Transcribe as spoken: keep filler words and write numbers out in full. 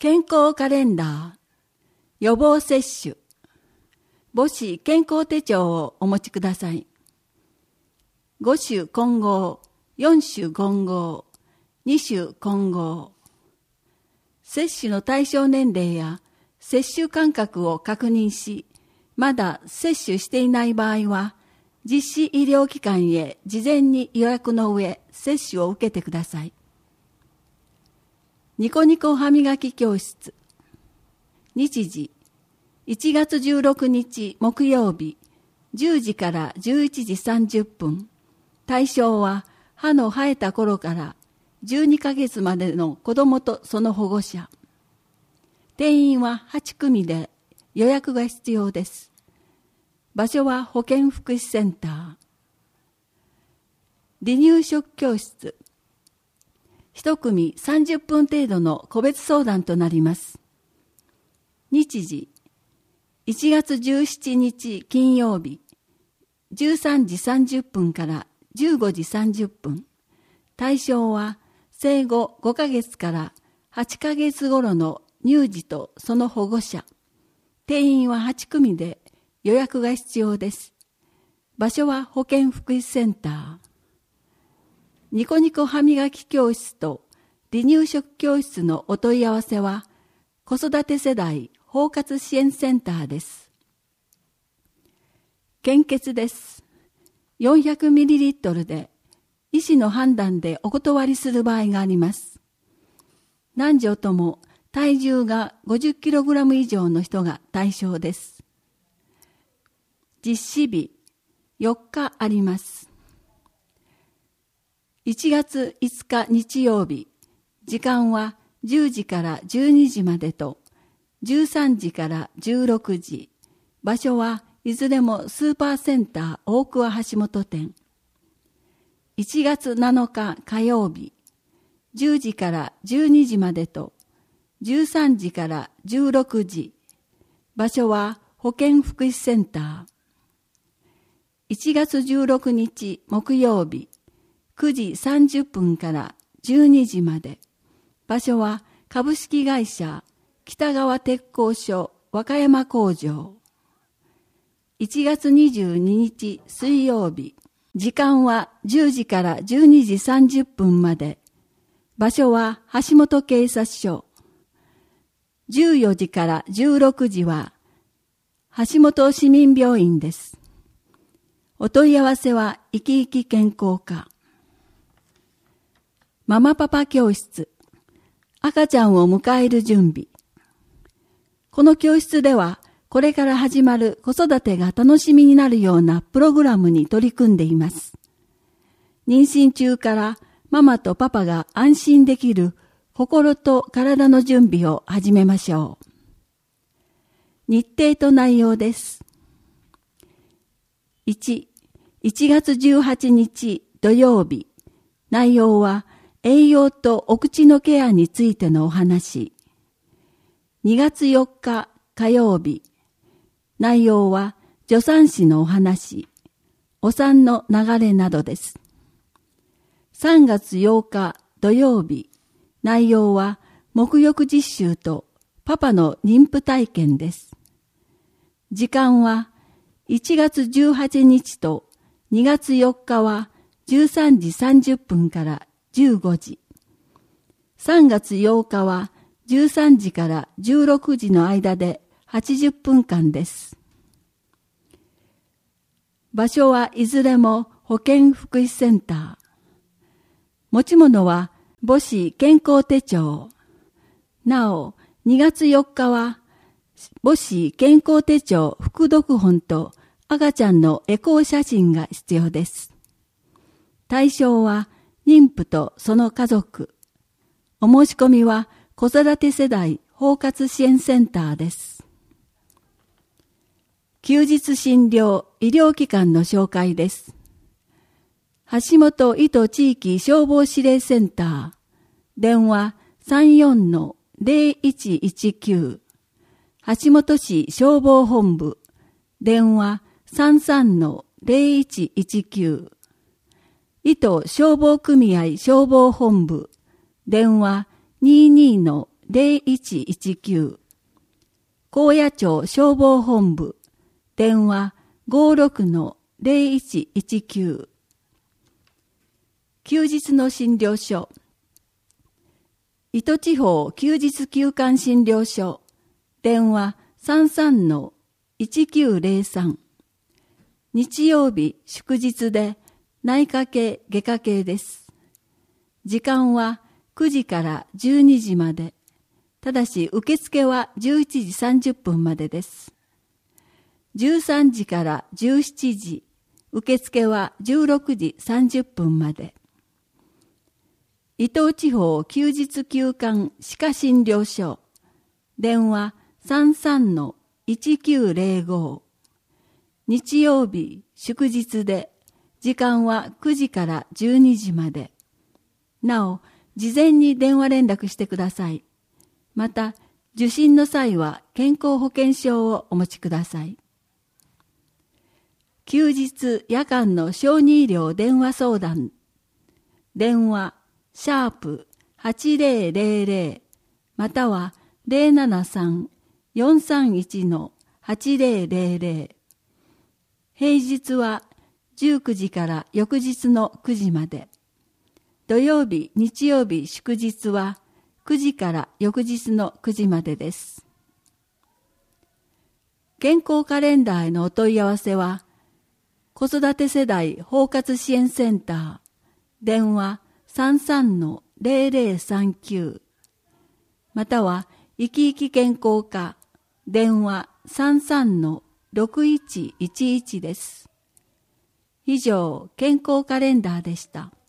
健康カレンダー、予防接種、母子健康手帳をお持ちください。ご種混合、よん種混合、に種混合。接種の対象年齢や接種間隔を確認し、まだ接種していない場合は、実施医療機関へ事前に予約の上、接種を受けてください。ニコニコ歯磨き教室。日時、いちがつじゅうろくにち木曜日、じゅうじからじゅういちじさんじゅっぷん。対象は歯の生えた頃からじゅうにかげつまでの子どもとその保護者。定員ははちくみで予約が必要です。場所は保健福祉センター。離乳食教室。一組さんじゅっぷん程度の個別相談となります。日時、いちがつじゅうしちにち金曜日、じゅうさんじさんじゅっぷんからじゅうごじさんじゅっぷん。対象は生後ごかげつからはちかげつ頃の乳児とその保護者。定員ははちくみで予約が必要です。場所は保健福祉センター。ニコニコ歯磨き教室と離乳食教室のお問い合わせは、子育て世代包括支援センターです。献血です。よんひゃくミリリットル で、医師の判断でお断りする場合があります。男女とも体重が ごじゅっキログラム 以上の人が対象です。実施日、よっかあります。いちがついつか日曜日、時間はじゅうじからじゅうにじまでと、じゅうさんじからじゅうろくじ、場所はいずれもスーパーセンター大桑橋本店。いちがつなのか火曜日、じゅうじからじゅうにじまでと、じゅうさんじからじゅうろくじ、場所は保健福祉センター。いちがつじゅうろくにち木曜日、くじさんじゅっぷんからじゅうにじまで。場所は株式会社北川鉄工所和歌山工場。いちがつにじゅうににち水曜日。時間はじゅうじからじゅうにじさんじゅっぷんまで。場所は橋本警察署。じゅうよじからじゅうろくじは橋本市民病院です。お問い合わせは生き生き健康課。ママパパ教室。赤ちゃんを迎える準備。この教室では、これから始まる子育てが楽しみになるようなプログラムに取り組んでいます。妊娠中からママとパパが安心できる心と体の準備を始めましょう。日程と内容です。いち、いちがつじゅうはちにち土曜日。内容は栄養とお口のケアについてのお話。にがつよっか火曜日。内容は助産師のお話、お産の流れなどです。さんがつようか土曜日。内容は沐浴実習とパパの妊婦体験です。時間はいちがつじゅうはちにちとにがつよっかはじゅうさんじさんじゅっぷんからじゅうごじ。さんがつようかはじゅうさんじからじゅうろくじの間ではちじゅっぷんかんです。場所はいずれも保健福祉センター。持ち物は母子健康手帳。なお、にがつよっかは母子健康手帳副読本と赤ちゃんのエコー写真が必要です。対象は妊婦とその家族。お申し込みは子育て世代包括支援センターです。休日診療医療機関の紹介です。橋本糸地域消防指令センター。電話 さんよんのゼロいちいちきゅう。橋本市消防本部。電話 さんさんのゼロいちいちきゅう。糸消防組合消防本部。電話 にじゅうにのゼロいちいちきゅう、高野町消防本部、電話 ごーろくのゼロいちいちきゅう。休日の診療所、糸地方休日休館診療所、電話 さんさんのいちきゅうゼロさん。日曜日祝日で内科系外科系です。時間はくじからじゅうにじまで。ただし受付はじゅういちじさんじゅっぷんまでです。じゅうさんじからじゅうしちじ、受付はじゅうろくじさんじゅっぷんまで。伊東地方休日休館歯科診療所、電話 さんさんのいちきゅうゼロご。日曜日祝日で、時間はくじからじゅうにじまで。なお、事前に電話連絡してください。また、受診の際は健康保険証をお持ちください。休日夜間の小児医療電話相談。電話、シャープはちゼロゼロゼロ、またはゼロななさん、よんさんいちのはちゼロゼロゼロ。平日はじゅうくじから翌日のくじまで。土曜日、日曜日、祝日はくじから翌日のくじまでです。健康カレンダーへのお問い合わせは、子育て世代包括支援センター、電話 さんさんのゼロゼロさんきゅう、または生き生き健康課、電話 さんさんのろくいちいちいちです。以上、健康カレンダーでした。